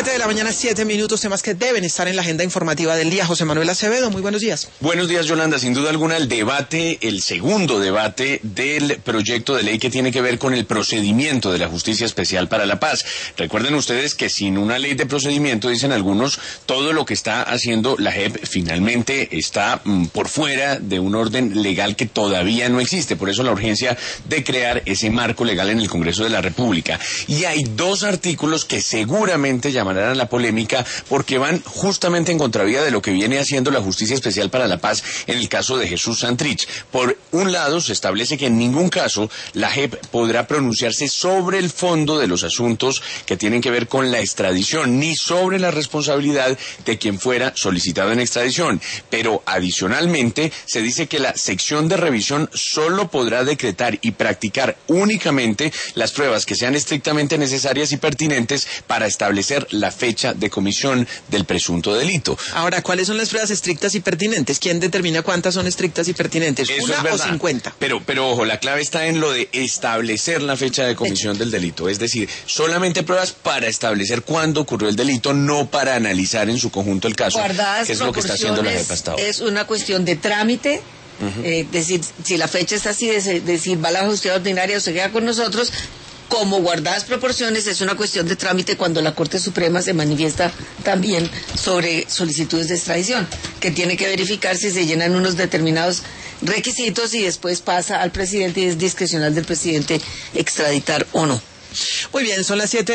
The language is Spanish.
7:07 a.m, temas que deben estar en la agenda informativa del día. José Manuel Acevedo, muy buenos días. Buenos días, Yolanda. Sin duda alguna, el segundo debate del proyecto de ley que tiene que ver con el procedimiento de la Justicia Especial para la Paz. Recuerden ustedes que sin una ley de procedimiento, dicen algunos, todo lo que está haciendo la JEP finalmente está por fuera de un orden legal que todavía no existe. Por eso la urgencia de crear ese marco legal en el Congreso de la República. Y hay dos artículos que seguramente llamarán a la polémica porque van justamente en contravía de lo que viene haciendo la Justicia Especial para la Paz en el caso de Jesús Santrich. Por un lado, se establece que en ningún caso la JEP podrá pronunciarse sobre el fondo de los asuntos que tienen que ver con la extradición, ni sobre la responsabilidad de quien fuera solicitado en extradición. Pero adicionalmente, se dice que la sección de revisión solo podrá decretar y practicar únicamente las pruebas que sean estrictamente necesarias y pertinentes para establecer la fecha de comisión del presunto delito. Ahora, ¿cuáles son las pruebas estrictas y pertinentes? ¿Quién determina cuántas son estrictas y pertinentes? Eso ¿Una es verdad, o 50? Pero ojo, la clave está en lo de establecer la fecha de comisión del delito. Es decir, solamente pruebas para establecer cuándo ocurrió el delito, no para analizar en su conjunto el caso, que es lo que está haciendo la JEP hasta ahora. Es una cuestión de trámite. Decir, si la fecha está así, decir, va a la justicia ordinaria o se queda con nosotros, como guardadas proporciones, es una cuestión de trámite cuando la Corte Suprema se manifiesta también sobre solicitudes de extradición, que tiene que verificar si se llenan unos determinados requisitos y después pasa al presidente y es discrecional del presidente extraditar o no. Muy bien, son las 7.